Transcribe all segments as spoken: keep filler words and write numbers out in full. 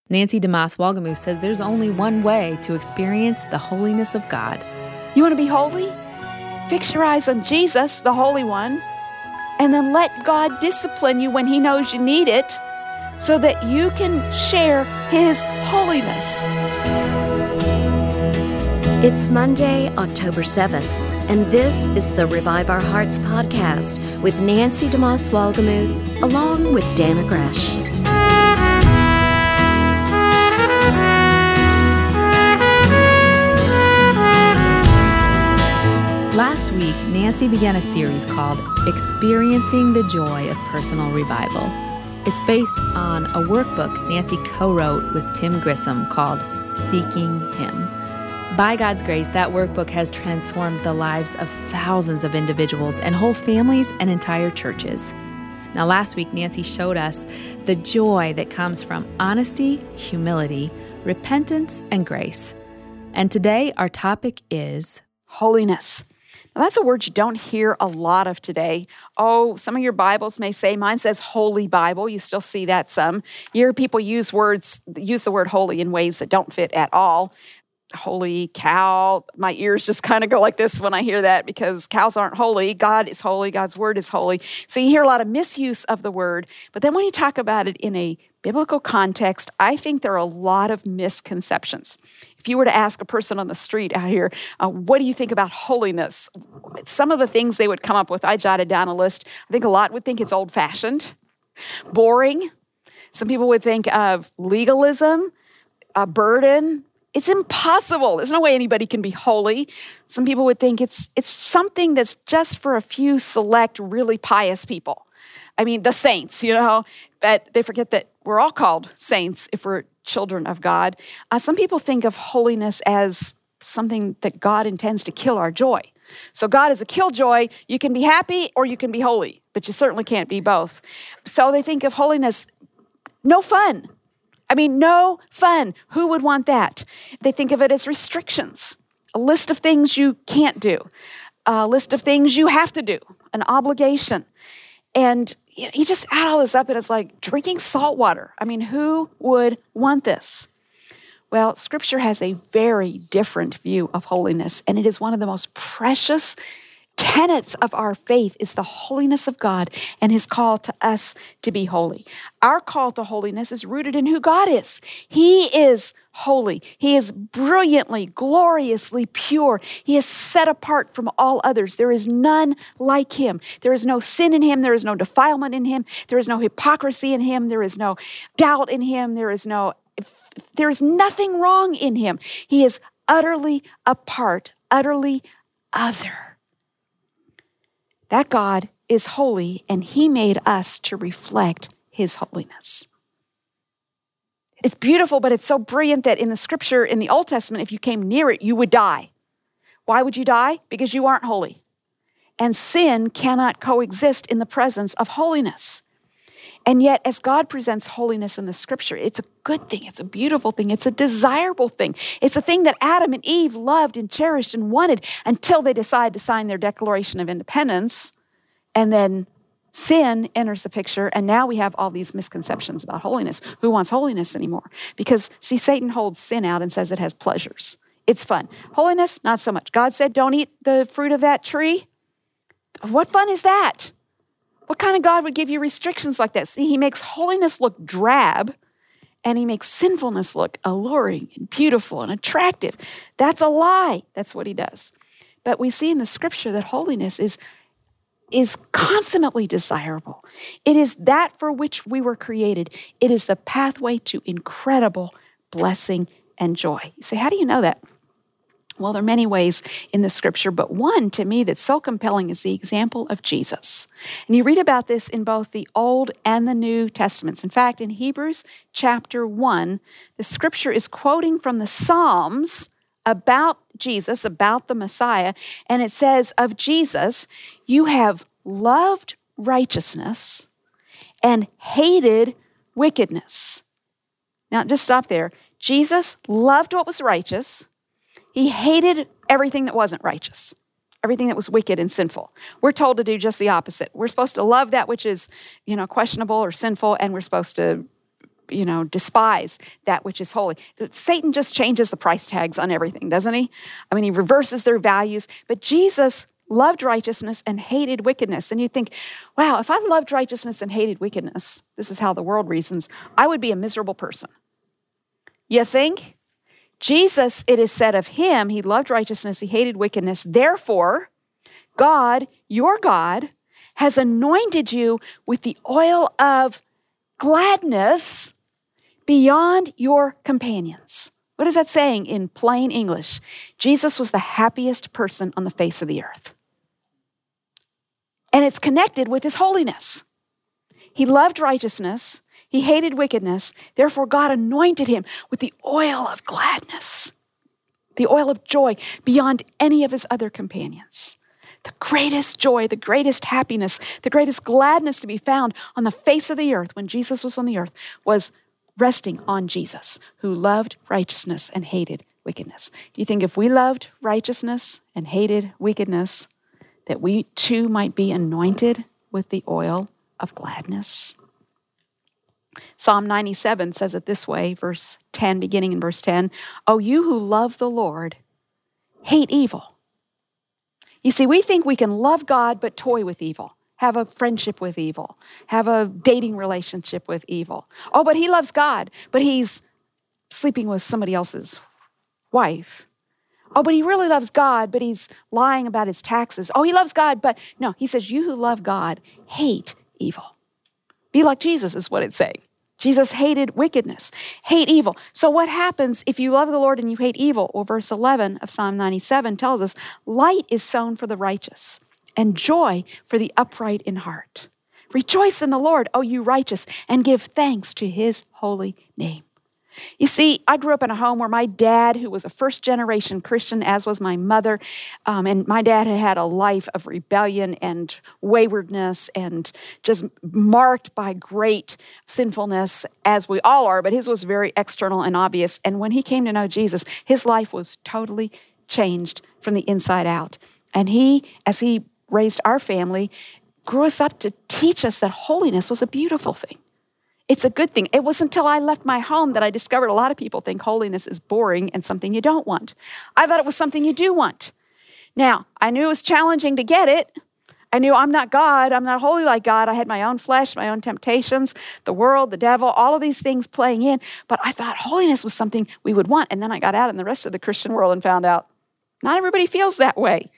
Nancy DeMoss Walgamuth says there's only one way to experience the holiness of God. You want to be holy? Fix your eyes on Jesus, the Holy One, and then let God discipline you when He knows you need it so that you can share His holiness. It's Monday, October seventh, and this is the Revive Our Hearts podcast with Nancy DeMoss Walgamuth along with Dana Gresh. Last week, Nancy began a series called Experiencing the Joy of Personal Revival. It's based on a workbook Nancy co-wrote with Tim Grissom called Seeking Him. By God's grace, that workbook has transformed the lives of thousands of individuals and whole families and entire churches. Now, last week, Nancy showed us the joy that comes from honesty, humility, repentance, and grace. And today, our topic is holiness. Now, that's a word you don't hear a lot of today. Oh, some of your Bibles may say, mine says Holy Bible. You still see that some. You hear people use words, use the word holy in ways that don't fit at all. Holy cow. My ears just kind of go like this when I hear that because cows aren't holy. God is holy. God's word is holy. So you hear a lot of misuse of the word. But then when you talk about it in a biblical context, I think there are a lot of misconceptions. If you were to ask a person on the street out here, uh, what do you think about holiness? Some of the things they would come up with, I jotted down a list. I think a lot would think it's old-fashioned, boring. Some people would think of legalism, a burden. It's impossible. There's no way anybody can be holy. Some people would think it's it's something that's just for a few select, really pious people. I mean, the saints, you know, but they forget that we're all called saints if we're children of God. Uh, some people think of holiness as something that God intends to kill our joy. So God is a killjoy. You can be happy or you can be holy, but you certainly can't be both. So they think of holiness, no fun. I mean, no fun. Who would want that? They think of it as restrictions, a list of things you can't do, a list of things you have to do, an obligation. And you just add all this up and it's like drinking salt water. I mean, who would want this? Well, Scripture has a very different view of holiness, and it is one of the most precious tenets of our faith is the holiness of God and His call to us to be holy. Our call to holiness is rooted in who God is. He is holy. He is brilliantly, gloriously pure. He is set apart from all others. There is none like Him. There is no sin in Him. There is no defilement in Him. There is no hypocrisy in Him. There is no doubt in Him. There is no, there is nothing wrong in Him. He is utterly apart, utterly other. That God is holy, and He made us to reflect His holiness. It's beautiful, but it's so brilliant that in the Scripture, in the Old Testament, if you came near it, you would die. Why would you die? Because you aren't holy. And sin cannot coexist in the presence of holiness. And yet, as God presents holiness in the Scripture, it's a good thing. It's a beautiful thing. It's a desirable thing. It's a thing that Adam and Eve loved and cherished and wanted until they decide to sign their Declaration of Independence. And then sin enters the picture, and now we have all these misconceptions about holiness. Who wants holiness anymore? Because, see, Satan holds sin out and says it has pleasures. It's fun. Holiness, not so much. God said, don't eat the fruit of that tree. What fun is that? What kind of God would give you restrictions like that? See, He makes holiness look drab, and He makes sinfulness look alluring and beautiful and attractive. That's a lie. That's what He does. But we see in the Scripture that holiness is, is consummately desirable. It is that for which we were created. It is the pathway to incredible blessing and joy. You say, how do you know that? Well, there are many ways in the Scripture, but one to me that's so compelling is the example of Jesus. And you read about this in both the Old and the New Testaments. In fact, in Hebrews chapter one, the Scripture is quoting from the Psalms about Jesus, about the Messiah, and it says of Jesus, you have loved righteousness and hated wickedness. Now, just stop there. Jesus loved what was righteous. He hated everything that wasn't righteous, everything that was wicked and sinful. We're told to do just the opposite. We're supposed to love that which is, you know, questionable or sinful, and we're supposed to you know, despise that which is holy. Satan just changes the price tags on everything, doesn't he? I mean, he reverses their values. But Jesus loved righteousness and hated wickedness. And you think, wow, if I loved righteousness and hated wickedness, this is how the world reasons, I would be a miserable person. You think? Jesus, it is said of him, he loved righteousness, he hated wickedness. Therefore, God, your God, has anointed you with the oil of gladness beyond your companions. What is that saying in plain English? Jesus was the happiest person on the face of the earth. And it's connected with his holiness. He loved righteousness. He hated wickedness. Therefore, God anointed him with the oil of gladness, the oil of joy beyond any of his other companions. The greatest joy, the greatest happiness, the greatest gladness to be found on the face of the earth when Jesus was on the earth was resting on Jesus, who loved righteousness and hated wickedness. Do you think if we loved righteousness and hated wickedness, that we too might be anointed with the oil of gladness? Psalm ninety-seven says it this way, verse ten, beginning in verse ten. Oh, you who love the Lord, hate evil. You see, we think we can love God but toy with evil, have a friendship with evil, have a dating relationship with evil. Oh, but he loves God, but he's sleeping with somebody else's wife. Oh, but he really loves God, but he's lying about his taxes. Oh, he loves God, but no, he says, you who love God, hate evil. Be like Jesus is what it's saying. Jesus hated wickedness, hate evil. So what happens if you love the Lord and you hate evil? Well, verse eleven of Psalm ninety-seven tells us, light is sown for the righteous and joy for the upright in heart. Rejoice in the Lord, O you righteous, and give thanks to his holy name. You see, I grew up in a home where my dad, who was a first-generation Christian, as was my mother, um, and my dad had had a life of rebellion and waywardness and just marked by great sinfulness, as we all are, but his was very external and obvious. And when he came to know Jesus, his life was totally changed from the inside out. And he, as he raised our family, grew us up to teach us that holiness was a beautiful thing. It's a good thing. It wasn't until I left my home that I discovered a lot of people think holiness is boring and something you don't want. I thought it was something you do want. Now, I knew it was challenging to get it. I knew I'm not God. I'm not holy like God. I had my own flesh, my own temptations, the world, the devil, all of these things playing in. But I thought holiness was something we would want. And then I got out in the rest of the Christian world and found out not everybody feels that way.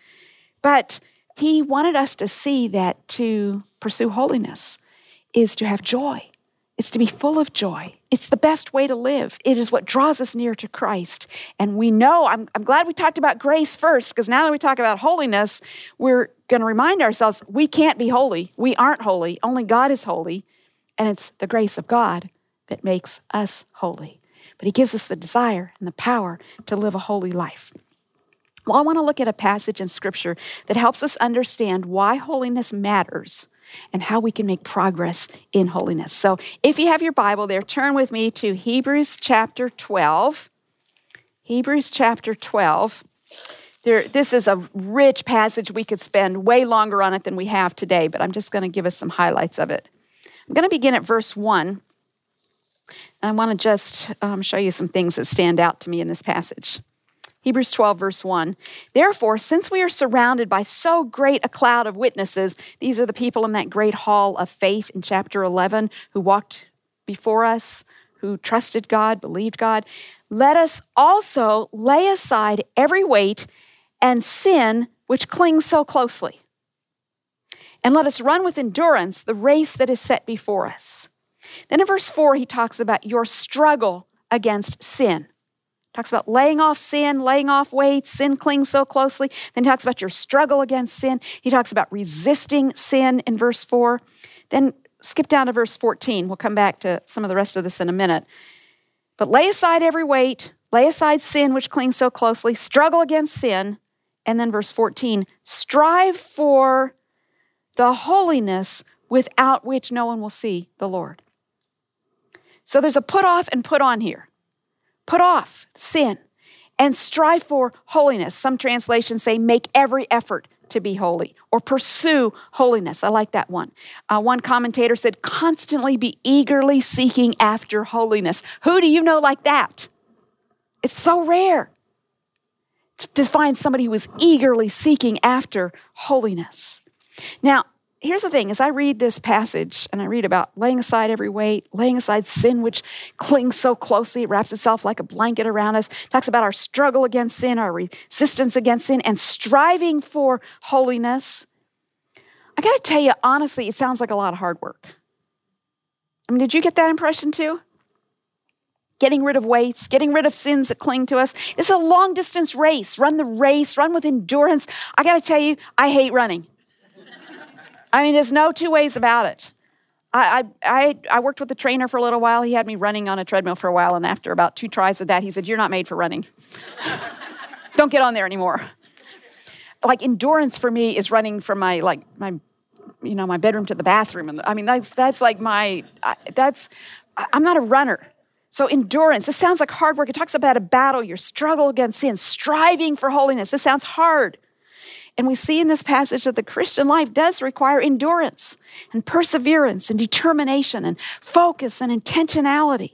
But he wanted us to see that to pursue holiness is to have joy. It's to be full of joy. It's the best way to live. It is what draws us near to Christ. And we know, I'm, I'm glad we talked about grace first, because now that we talk about holiness, we're going to remind ourselves we can't be holy. We aren't holy. Only God is holy. And it's the grace of God that makes us holy. But he gives us the desire and the power to live a holy life. Well, I want to look at a passage in Scripture that helps us understand why holiness matters and how we can make progress in holiness. So if you have your Bible there, turn with me to Hebrews chapter twelve. Hebrews chapter twelve. There, this is a rich passage. We could spend way longer on it than we have today, but I'm just going to give us some highlights of it. I'm going to begin at verse one. I want to just um, show you some things that stand out to me in this passage. Hebrews twelve, verse one. Therefore, since we are surrounded by so great a cloud of witnesses, these are the people in that great hall of faith in chapter eleven who walked before us, who trusted God, believed God. Let us also lay aside every weight and sin which clings so closely. And let us run with endurance the race that is set before us. Then in verse four, he talks about your struggle against sin. Talks about laying off sin, laying off weights, sin clings so closely. Then he talks about your struggle against sin. He talks about resisting sin in verse four. Then skip down to verse fourteen. We'll come back to some of the rest of this in a minute. But lay aside every weight, lay aside sin which clings so closely, struggle against sin. And then verse fourteen, strive for the holiness without which no one will see the Lord. So there's a put off and put on here. Put off sin and strive for holiness. Some translations say make every effort to be holy or pursue holiness. I like that one. Uh, one commentator said, constantly be eagerly seeking after holiness. Who do you know like that? It's so rare to find somebody who is eagerly seeking after holiness. Now, here's the thing. As I read this passage and I read about laying aside every weight, laying aside sin which clings so closely, it wraps itself like a blanket around us, talks about our struggle against sin, our resistance against sin, and striving for holiness. I got to tell you, honestly, it sounds like a lot of hard work. I mean, did you get that impression too? Getting rid of weights, getting rid of sins that cling to us. It's a long distance race. Run the race, run with endurance. I got to tell you, I hate running. I mean, there's no two ways about it. I, I, I, I worked with a trainer for a little while. He had me running on a treadmill for a while, and after about two tries of that, he said, you're not made for running. Don't get on there anymore. Like endurance for me is running from my, like, my, you know, my bedroom to the bathroom. And I mean, that's, that's like my, that's, I'm not a runner. So endurance, this sounds like hard work. It talks about a battle, your struggle against sin, striving for holiness. This sounds hard. And we see in this passage that the Christian life does require endurance and perseverance and determination and focus and intentionality.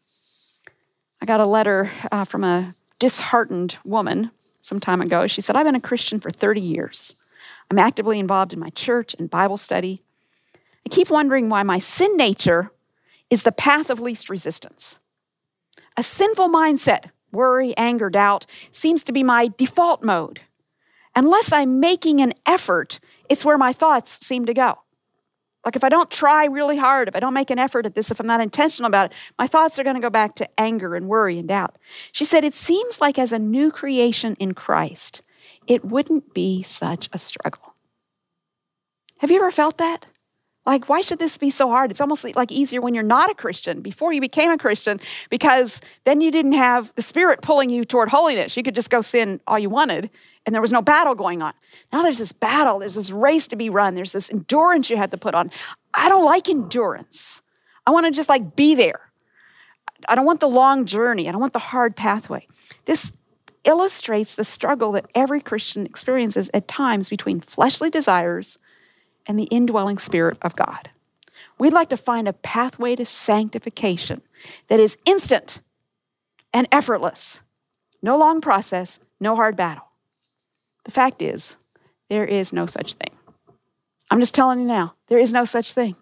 I got a letter uh, from a disheartened woman some time ago. She said, I've been a Christian for thirty years. I'm actively involved in my church and Bible study. I keep wondering why my sin nature is the path of least resistance. A sinful mindset, worry, anger, doubt, seems to be my default mode. Unless I'm making an effort, it's where my thoughts seem to go. Like if I don't try really hard, if I don't make an effort at this, if I'm not intentional about it, my thoughts are going to go back to anger and worry and doubt. She said, it seems like as a new creation in Christ, it wouldn't be such a struggle. Have you ever felt that? Like, why should this be so hard? It's almost like easier when you're not a Christian, before you became a Christian, because then you didn't have the Spirit pulling you toward holiness. You could just go sin all you wanted, and there was no battle going on. Now there's this battle. There's this race to be run. There's this endurance you had to put on. I don't like endurance. I want to just like be there. I don't want the long journey. I don't want the hard pathway. This illustrates the struggle that every Christian experiences at times between fleshly desires and the indwelling Spirit of God. We'd like to find a pathway to sanctification that is instant and effortless. No long process, no hard battle. The fact is, there is no such thing. I'm just telling you now, there is no such thing.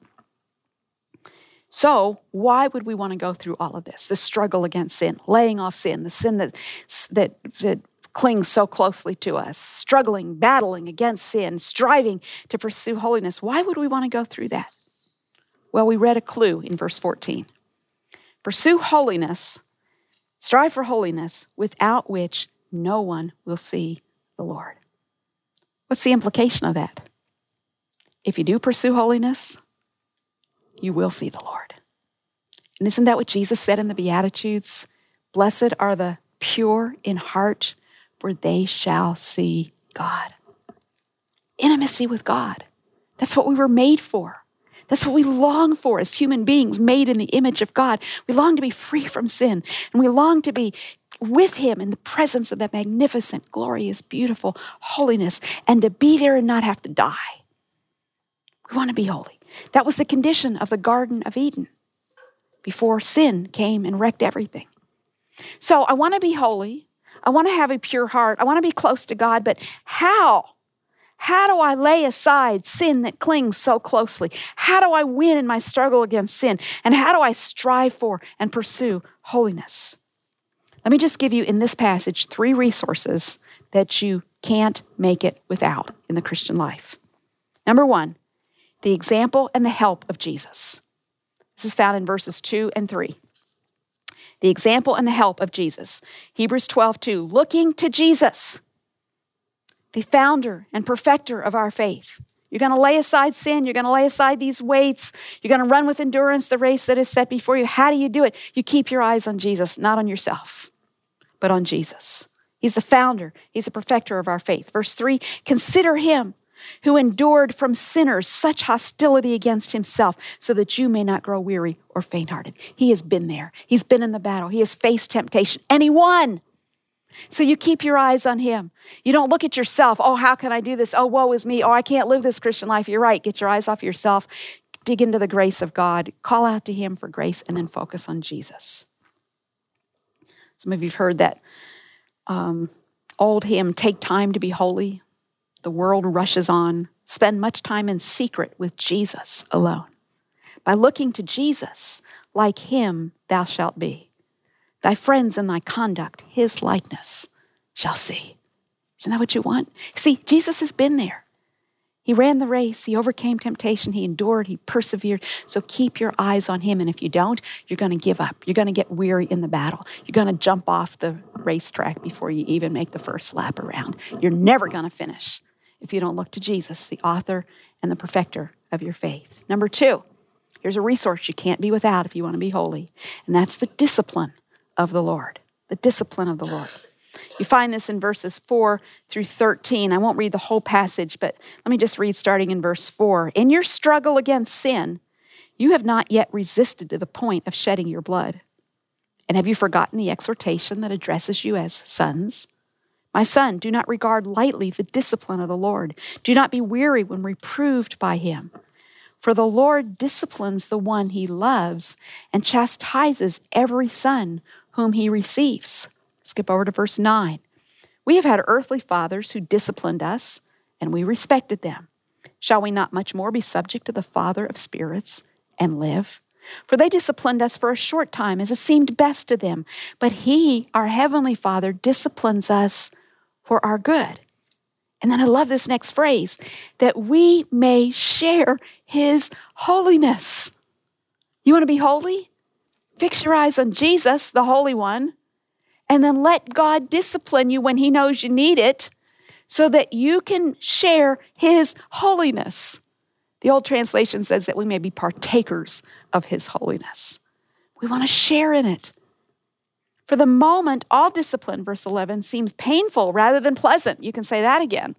So why would we want to go through all of this? The struggle against sin, laying off sin, the sin that, that, that clings so closely to us, struggling, battling against sin, striving to pursue holiness. Why would we want to go through that? Well, we read a clue in verse fourteen. Pursue holiness, strive for holiness, without which no one will see the Lord. What's the implication of that? If you do pursue holiness, you will see the Lord. And isn't that what Jesus said in the Beatitudes? Blessed are the pure in heart, for they shall see God. Intimacy with God. That's what we were made for. That's what we long for as human beings made in the image of God. We long to be free from sin, and we long to be with Him in the presence of that magnificent, glorious, beautiful holiness, and to be there and not have to die. We want to be holy. That was the condition of the Garden of Eden before sin came and wrecked everything. So I want to be holy. I want to have a pure heart. I want to be close to God, but how? How do I lay aside sin that clings so closely? How do I win in my struggle against sin? And how do I strive for and pursue holiness? Let me just give you in this passage three resources that you can't make it without in the Christian life. Number one, the example and the help of Jesus. This is found in verses two and three. The example and the help of Jesus. Hebrews twelve two, looking to Jesus, the founder and perfecter of our faith. You're going to lay aside sin. You're going to lay aside these weights. You're going to run with endurance the race that is set before you. How do you do it? You keep your eyes on Jesus, not on yourself, but on Jesus. He's the founder. He's the perfecter of our faith. Verse three, consider Him who endured from sinners such hostility against Himself, so that you may not grow weary or faint-hearted. He has been there. He's been in the battle. He has faced temptation, and He won. So you keep your eyes on him. You don't look at yourself. Oh, how can I do this? Oh, woe is me. Oh, I can't live this Christian life. You're right. Get your eyes off yourself. Dig into the grace of God. Call out to him for grace and then focus on Jesus. Some of you have heard that um, old hymn, Take Time to Be Holy. The world rushes on. Spend much time in secret with Jesus alone. By looking to Jesus, like him thou shalt be. Thy friends and thy conduct, his likeness shall see. Isn't that what you want? See, Jesus has been there. He ran the race. He overcame temptation. He endured. He persevered. So keep your eyes on him. And if you don't, you're going to give up. You're going to get weary in the battle. You're going to jump off the racetrack before you even make the first lap around. You're never going to finish if you don't look to Jesus, the author and the perfecter of your faith. Number two, here's a resource you can't be without if you want to be holy. And that's the discipline of the Lord. The discipline of the Lord. You find this in verses four through thirteen. I won't read the whole passage, but let me just read starting in verse four. In your struggle against sin, you have not yet resisted to the point of shedding your blood. And have you forgotten the exhortation that addresses you as sons? My son, do not regard lightly the discipline of the Lord. Do not be weary when reproved by him. For the Lord disciplines the one he loves and chastises every son whom he receives. Skip over to verse nine. We have had earthly fathers who disciplined us, and we respected them. Shall we not much more be subject to the Father of spirits and live? For they disciplined us for a short time as it seemed best to them. But he, our heavenly Father, disciplines us for our good. And then I love this next phrase, that we may share his holiness. You want to be holy? Fix your eyes on Jesus, the Holy One, and then let God discipline you when he knows you need it so that you can share his holiness. The old translation says that we may be partakers of his holiness. We want to share in it. For the moment, all discipline, verse eleven, seems painful rather than pleasant. You can say that again.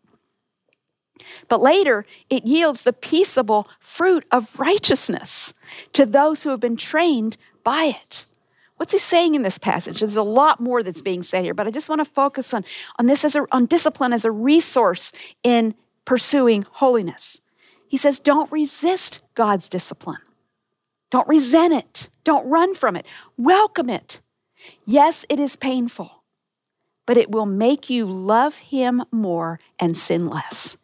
But later, it yields the peaceable fruit of righteousness to those who have been trained by it. What's he saying in this passage? There's a lot more that's being said here, but I just want to focus on, on this as a, on discipline as a resource in pursuing holiness. He says, don't resist God's discipline. Don't resent it. Don't run from it. Welcome it. Yes, it is painful, but it will make you love him more and sin less.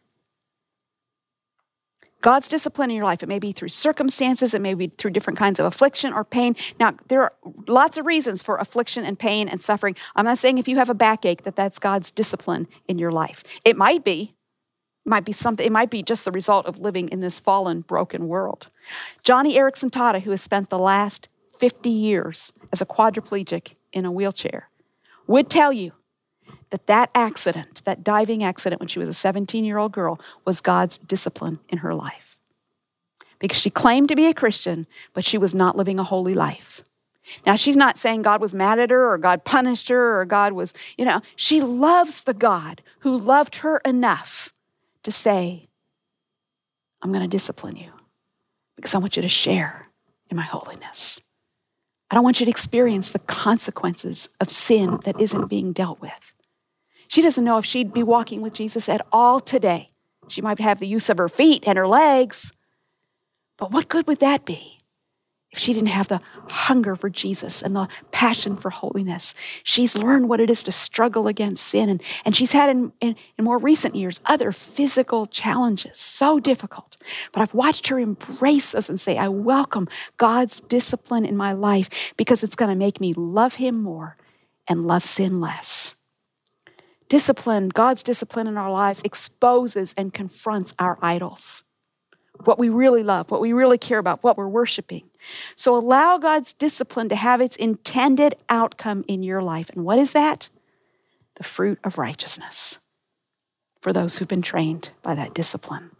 God's discipline in your life, it may be through circumstances, it may be through different kinds of affliction or pain. Now, there are lots of reasons for affliction and pain and suffering. I'm not saying if you have a backache that that's God's discipline in your life. It might be. It might be something. It might be just the result of living in this fallen, broken world. Johnny Erickson Tata, who has spent the last fifty years as a quadriplegic in a wheelchair, would tell you that that accident, that diving accident when she was a seventeen-year-old girl, was God's discipline in her life. Because she claimed to be a Christian, but she was not living a holy life. Now, she's not saying God was mad at her or God punished her or God was, you know, she loves the God who loved her enough to say, I'm going to discipline you because I want you to share in my holiness. I don't want you to experience the consequences of sin that isn't being dealt with. She doesn't know if she'd be walking with Jesus at all today. She might have the use of her feet and her legs, but what good would that be if she didn't have the hunger for Jesus and the passion for holiness? She's learned what it is to struggle against sin, and, and she's had in, in, in more recent years other physical challenges, so difficult. But I've watched her embrace those and say, I welcome God's discipline in my life because it's going to make me love him more and love sin less. Discipline, God's discipline in our lives exposes and confronts our idols. What we really love, what we really care about, what we're worshiping. So allow God's discipline to have its intended outcome in your life. And what is that? The fruit of righteousness for those who've been trained by that discipline.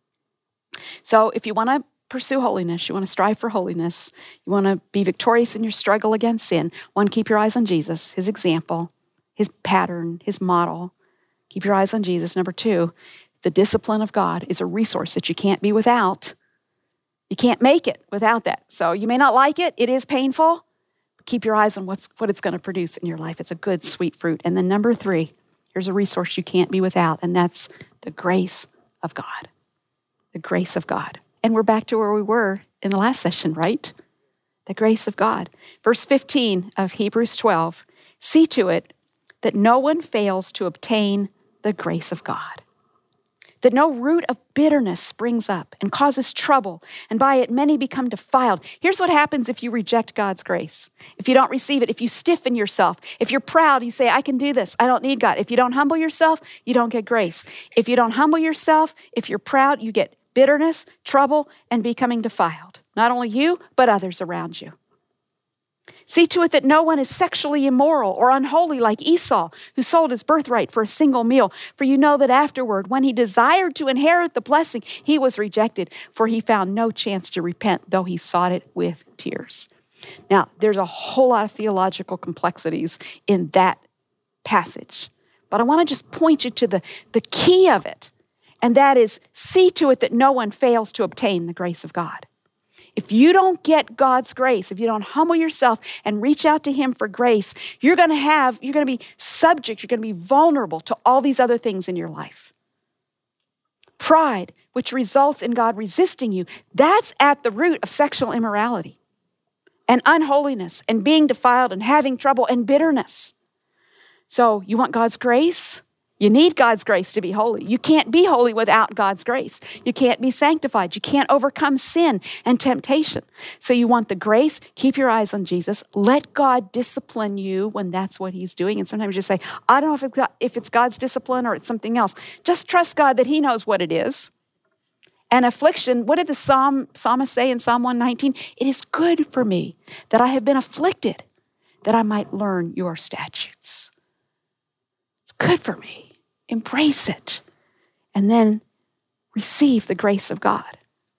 So if you want to pursue holiness, you want to strive for holiness, you want to be victorious in your struggle against sin, one, keep your eyes on Jesus, his example, his pattern, his model. Keep your eyes on Jesus. Number two, the discipline of God is a resource that you can't be without. You can't make it without that. So you may not like it. It is painful, Keep your eyes on what's, what it's going to produce in your life. It's a good, sweet fruit. And then number three, here's a resource you can't be without, and that's the grace of God. The grace of God. And we're back to where we were in the last session, right? The grace of God. Verse fifteen of Hebrews twelve, see to it that no one fails to obtain the grace of God, that no root of bitterness springs up and causes trouble, and by it many become defiled. Here's what happens if you reject God's grace. If you don't receive it, if you stiffen yourself, if you're proud, you say, I can do this, I don't need God. If you don't humble yourself, you don't get grace. If you don't humble yourself, if you're proud, you get bitterness, trouble, and becoming defiled. Not only you, but others around you. See to it that no one is sexually immoral or unholy like Esau, who sold his birthright for a single meal. For you know that afterward, when he desired to inherit the blessing, he was rejected, for he found no chance to repent, though he sought it with tears. Now, there's a whole lot of theological complexities in that passage, but I want to just point you to the, the key of it, and that is, see to it that no one fails to obtain the grace of God. If you don't get God's grace, if you don't humble yourself and reach out to him for grace, you're going to have, you're going to be subject, you're going to be vulnerable to all these other things in your life. Pride, which results in God resisting you, that's at the root of sexual immorality and unholiness and being defiled and having trouble and bitterness. So you want God's grace? You need God's grace to be holy. You can't be holy without God's grace. You can't be sanctified. You can't overcome sin and temptation. So you want the grace, keep your eyes on Jesus. Let God discipline you when that's what he's doing. And sometimes you say, I don't know if it's, God, if it's God's discipline or it's something else. Just trust God that he knows what it is. And affliction, what did the Psalm, psalmist say in Psalm one nineteen? It is good for me that I have been afflicted, that I might learn your statutes. It's good for me. Embrace it, and then receive the grace of God.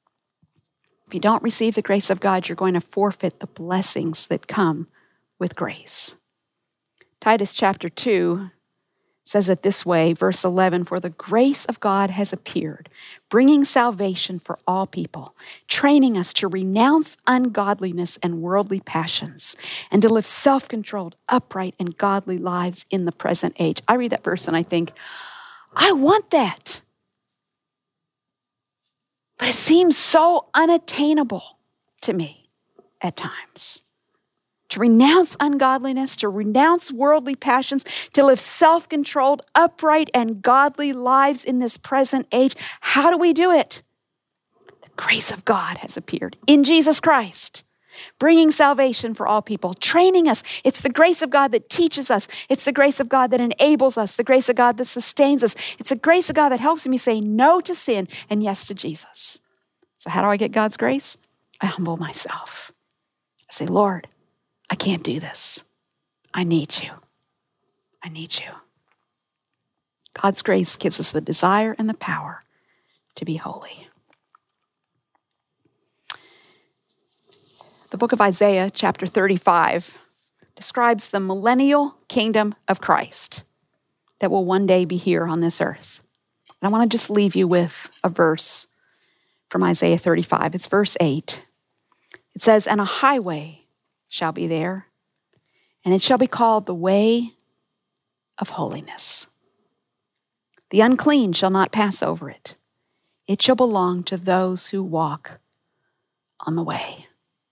If you don't receive the grace of God, you're going to forfeit the blessings that come with grace. Titus chapter two says it this way, verse eleven, for the grace of God has appeared, bringing salvation for all people, training us to renounce ungodliness and worldly passions, and to live self-controlled, upright, and godly lives in the present age. I read that verse and I think, I want that. But it seems so unattainable to me at times. To renounce ungodliness, to renounce worldly passions, to live self-controlled, upright, and godly lives in this present age. How do we do it? The grace of God has appeared in Jesus Christ, bringing salvation for all people, training us. It's the grace of God that teaches us. It's the grace of God that enables us, the grace of God that sustains us. It's the grace of God that helps me say no to sin and yes to Jesus. So how do I get God's grace? I humble myself. I say, Lord, I can't do this. I need you. I need you. God's grace gives us the desire and the power to be holy. The book of Isaiah, chapter thirty-five, describes the millennial kingdom of Christ that will one day be here on this earth. And I want to just leave you with a verse from Isaiah thirty-five. It's verse eight. It says, and a highway shall be there, and it shall be called the way of holiness. The unclean shall not pass over it. It shall belong to those who walk on the way.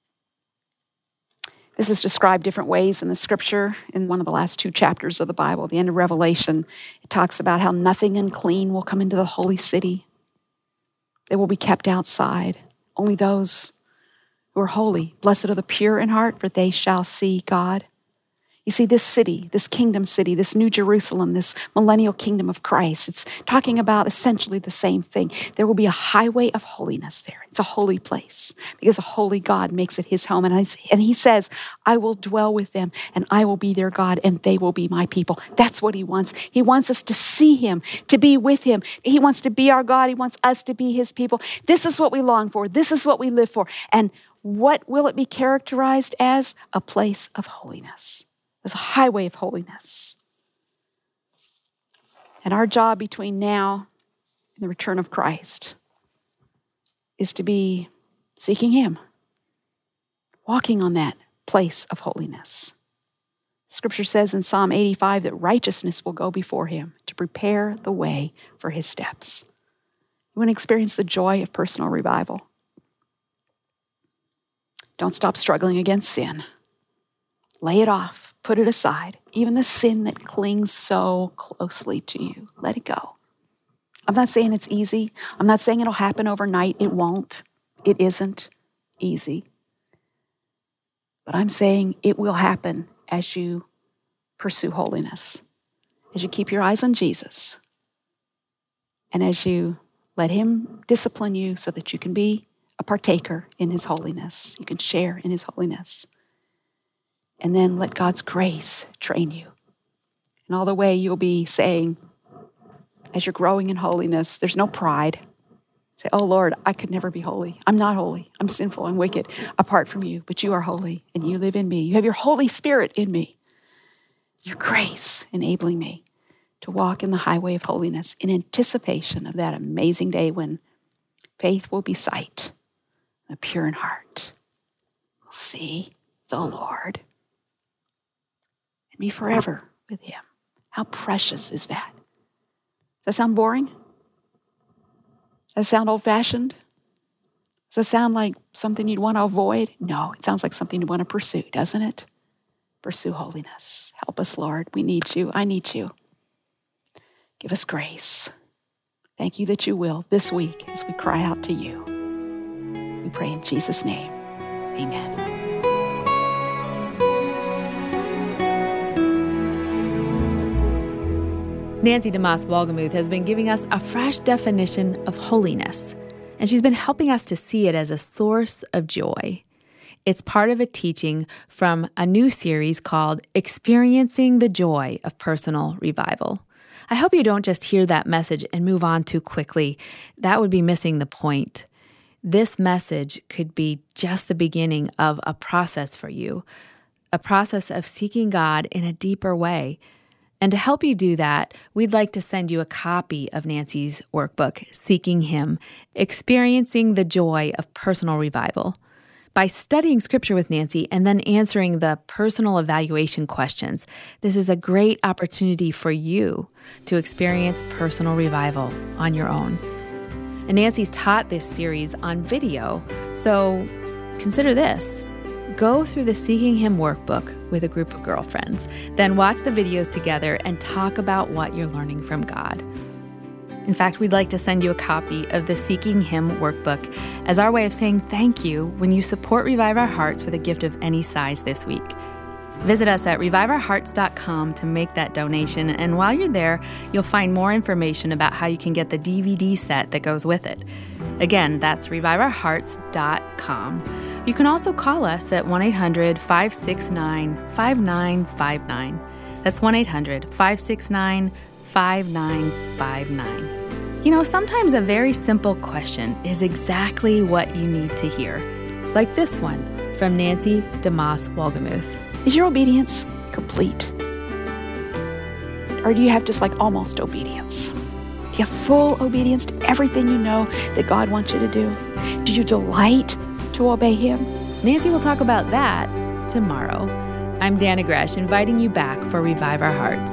This is described different ways in the scripture. In one of the last two chapters of the Bible, the end of Revelation, it talks about how nothing unclean will come into the holy city. They will be kept outside. Only those who are holy. Blessed are the pure in heart, for they shall see God. You see, this city, this kingdom city, this New Jerusalem, this millennial kingdom of Christ, it's talking about essentially the same thing. There will be a highway of holiness there. It's a holy place because a holy God makes it his home. And, I, and he says, I will dwell with them and I will be their God and they will be my people. That's what he wants. He wants us to see him, to be with him. He wants to be our God. He wants us to be his people. This is what we long for. This is what we live for. And what will it be characterized as? A place of holiness. As a highway of holiness. And our job between now and the return of Christ is to be seeking him, walking on that place of holiness. Scripture says in Psalm eighty-five that righteousness will go before him to prepare the way for his steps. You want to experience the joy of personal revival? Don't stop struggling against sin. Lay it off. Put it aside. Even the sin that clings so closely to you. Let it go. I'm not saying it's easy. I'm not saying it'll happen overnight. It won't. It isn't easy. But I'm saying it will happen as you pursue holiness, as you keep your eyes on Jesus, and as you let him discipline you so that you can be a partaker in his holiness. You can share in his holiness. And then let God's grace train you. And all the way you'll be saying, as you're growing in holiness, there's no pride. Say, oh Lord, I could never be holy. I'm not holy. I'm sinful and wicked apart from you, but you are holy and you live in me. You have your Holy Spirit in me. Your grace enabling me to walk in the highway of holiness in anticipation of that amazing day when faith will be sight, a pure in heart will see the Lord and be forever with him. How precious is that? Does that sound boring? Does that sound old-fashioned? Does that sound like something you'd want to avoid? No, it sounds like something you want to pursue, doesn't it? Pursue holiness. Help us, Lord. We need you. I need you. Give us grace. Thank you that you will this week as we cry out to you. We pray in Jesus' name. Amen. Nancy DeMoss Wolgemuth has been giving us a fresh definition of holiness, and she's been helping us to see it as a source of joy. It's part of a teaching from a new series called Experiencing the Joy of Personal Revival. I hope you don't just hear that message and move on too quickly. That would be missing the point. This message could be just the beginning of a process for you, a process of seeking God in a deeper way. And to help you do that, we'd like to send you a copy of Nancy's workbook, Seeking Him, Experiencing the Joy of Personal Revival. By studying Scripture with Nancy and then answering the personal evaluation questions, this is a great opportunity for you to experience personal revival on your own. And Nancy's taught this series on video, so consider this. Go through the Seeking Him workbook with a group of girlfriends, then watch the videos together and talk about what you're learning from God. In fact, we'd like to send you a copy of the Seeking Him workbook as our way of saying thank you when you support Revive Our Hearts with a gift of any size this week. Visit us at revive our hearts dot com to make that donation, and while you're there, you'll find more information about how you can get the D V D set that goes with it. Again, that's revive our hearts dot com. You can also call us at one eight hundred, five six nine, five nine five nine. That's one eight hundred, five six nine, five nine five nine. You know, sometimes a very simple question is exactly what you need to hear. Like this one from Nancy DeMoss Wolgemuth. Is your obedience complete? Or do you have just like almost obedience? Do you have full obedience to everything you know that God wants you to do? Do you delight to obey Him? Nancy will talk about that tomorrow. I'm Dana Gresh, inviting you back for Revive Our Hearts.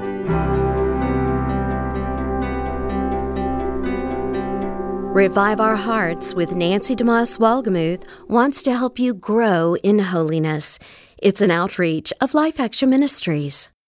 Revive Our Hearts with Nancy DeMoss Wolgemuth wants to help you grow in holiness. It's an outreach of Life Action Ministries.